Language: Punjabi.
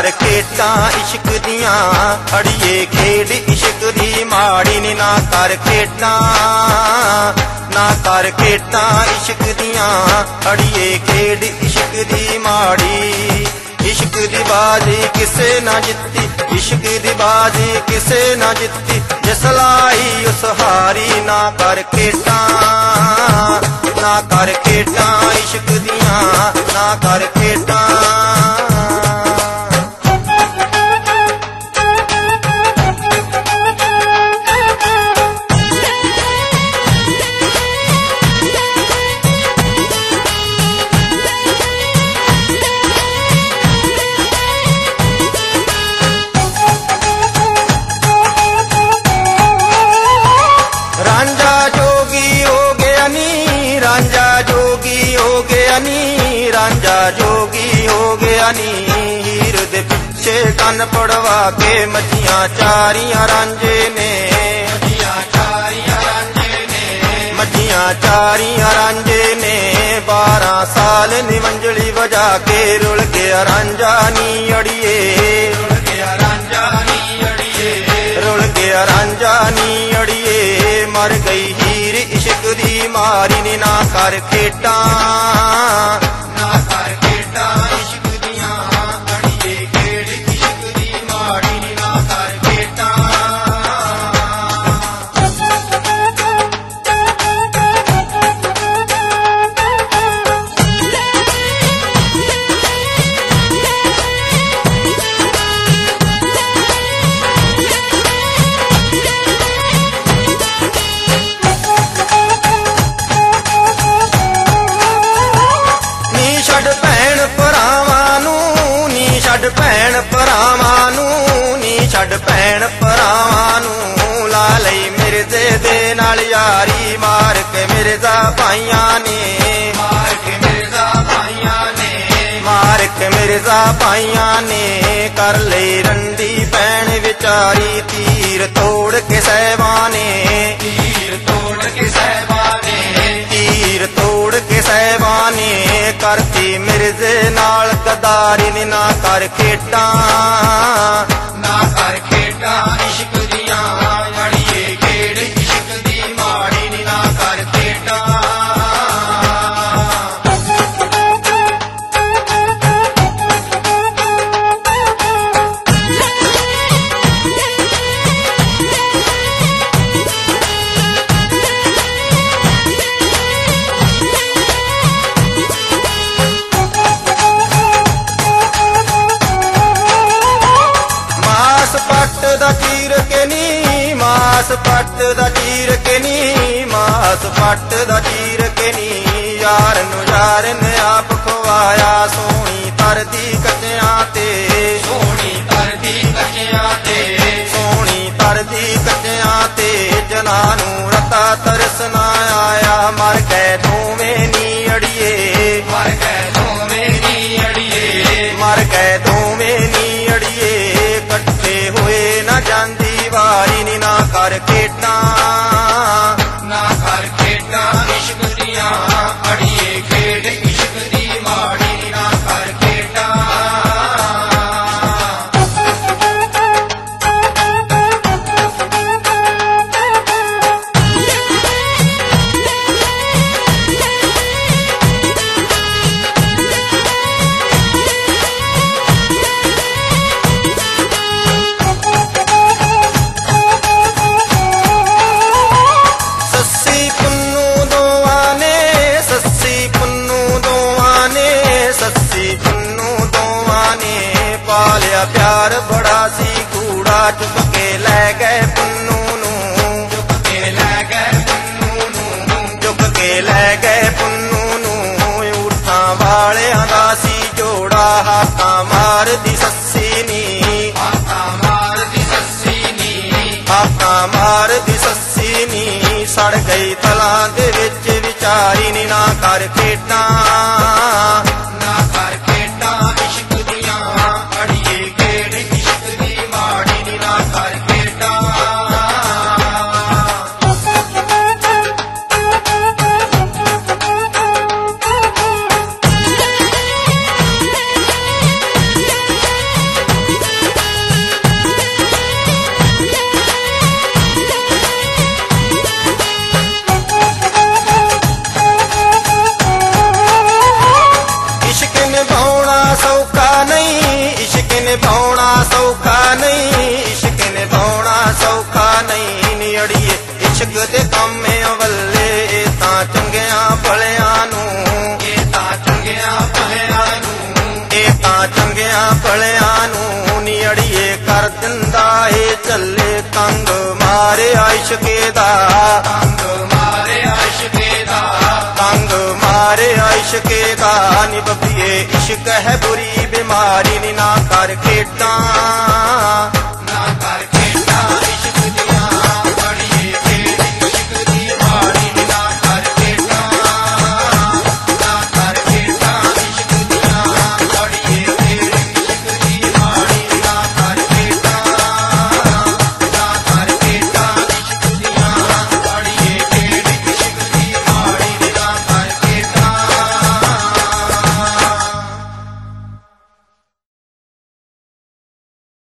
ਕਰ ਖੇਡਾਂ ਇਸ਼ਕ ਦੀਆਂ ਅੜੀਏ ਖੇਡ ਇਸ਼ਕ ਦੀ ਮਾੜੀ ਨੀ ਨਾ ਕਰ ਖੇਡਾਂ ਨਾ ਕਰ ਖੇਡਾਂ ਇਸ਼ਕ ਦੀਆਂ ਅੜੀਏ ਖੇਡ ਇਸ਼ਕ ਦੀ ਮਾੜੀ इश्क दी बाजी किसे ना जित्ती इश्क दी बाजी किसे ना जित्ती जिस लाई उस हारी ना कर खेडां ना कर खेडां इश्क दियां ना कर खेडां रांझा जोगी हो गया नी हीर दे पिछे कन पड़वा के मछियां चारियां रांझे ने मछियां चारियां रांझे ने 12 साल निवंजली बजा के रुल गया रांझा नी अड़िए रुल गया रांझा नी अड़िए मर गई हीर इश्क दी मारी नी ना कर खेडां ना कर खेडां इश्क दियां अड़िए खेड इश्क दी माड़ी नी ना कर खेडां ਭੈਣ ਭਰਾਵਾਂ ਨੂੰ ਨੀ ਛੱਡ ਭੈਣ ਭਰਾਵਾਂ ਨੂੰ ਲਾ ਲਈ ਮਿਰਜ਼ੇ ਦੇ ਨਾਲ ਯਾਰੀ ਮਾਰ ਕੇ ਮਿਰਜ਼ਾ ਭਾਈਆਂ ਨੇ ਮਾਰ ਕੇ ਮਿਰਜ਼ਾ ਭਾਈਆਂ ਨੇ ਕਰ ਲਈ ਰੰਡੀ ਭੈਣ ਵਿਚਾਰੀ ਤੀਰ ਤੋੜ ਕੇ ਸਹਿਬਾਂ ਨੇ ਸਹਿਬਾਂ ਨੇ ਕਰਤੀ ਮਿਰਜ਼ੇ ਨਾਲ ਗਦਾਰੀ ਨੀ ਨਾ ਕਰ ਖੇਡਾਂ ਨਾ ਕਰ ਖੇਡਾਂ ਇਸ਼ਕ ਦੀਆਂ ਅੜੀਏ ਖੇਡ ਇਸ਼ਕ ਦੀ ਮਾੜੀ ਨੀ ਨਾ ਕਰ ਖੇਡਾਂ ਮਾਸ ਪੱਟ ਦਾ ਚੀਰ ਕੇ ਨੀ ਯਾਰ ਨੂੰ ਯਾਰ ਨੇ ਆਪ ਖਵਾਇਆ ਸੋਹਣੀ ਤਰਦੀ ਕੱਚਿਆਂ ਤੇ ਜਨਾਂ ਨੂੰ ਰਤਾ ਤਰਸ ਨਾ ਆਇਆ ਮਰ ਗਏ ਦੋਵੇਂ ਨੀ ਅੜੀਏ ਇਕੱਠੇ ਹੋਏ ਨਾ ਜਾਂਦੀ ਵਾਰੀ ਨੀ ਨਾ ਕਰ ਖੇਡਾਂ ਨਾ ਕਰ ਖੇਡਾਂ ਇਸ਼ਕ ਦੀਆਂ ਅੜੀਏ ਖੇਡ ਇਸ਼ਕ ਦੀ ਮਾੜੀ ਨੀ ਨਾ ਕਰ ਖੇਡਾਂ प्यार बड़ा सी कूड़ा चुप के लै गए पुन्नू नू चुप के लै गए पुन्नू नू ऊठां वालियां दा सी जोड़ा हाकां मारदी सस्सी नी सड़ गई तलां दे विच विचारी नी ना कर खेडां ना कर खेडां इश्क दियां अड़िए खेड इश्क दी माड़ी नी ना कर खेडां ਨਿਭਾਉਣਾ ਸੌਖਾ ਨਹੀਂ, ਇਸ਼ਕ ਨਿਭਾਉਣਾ ਸੌਖਾ ਨਹੀਂ ਨੀ ਅੜੀਏ। ਇਸ਼ਕ ਦੇ ਕੰਮੇ ਵੱਲੇ ਇਹ ਤਾਂ ਚੰਗਿਆਂ ਭਲਿਆਂ ਨੂੰ, ਇਹ ਤਾਂ ਚੰਗਿਆਂ ਭਲਿਆਂ ਨੂੰ, ਇਹ ਤਾਂ ਚੰਗਿਆਂ ਭਲਿਆਂ ਨੂੰ ਨੀ ਅੜੀਏ ਕਰ ਦਿੰਦਾ ਏ ਝੱਲੇ ਤੰਗ ਮਾਰਿਆ ਇਸ਼ਕੇ ਦਾ, ਤੰਗ ਮਾਰਿਆ ਇਸ਼ਕੇ ਦਾ, ਤੰਗ ਮਾਰਿਆ ਇਸ਼ਕੇ ਦਾ ਨੀ ਬੱਬੀਏ। ਇਸ਼ਕ ਹੈ ਬੁਰੀ ਬਿਮਾਰੀ ਨੀ ਨਾ ਕਰ ਖੇਡਾਂ,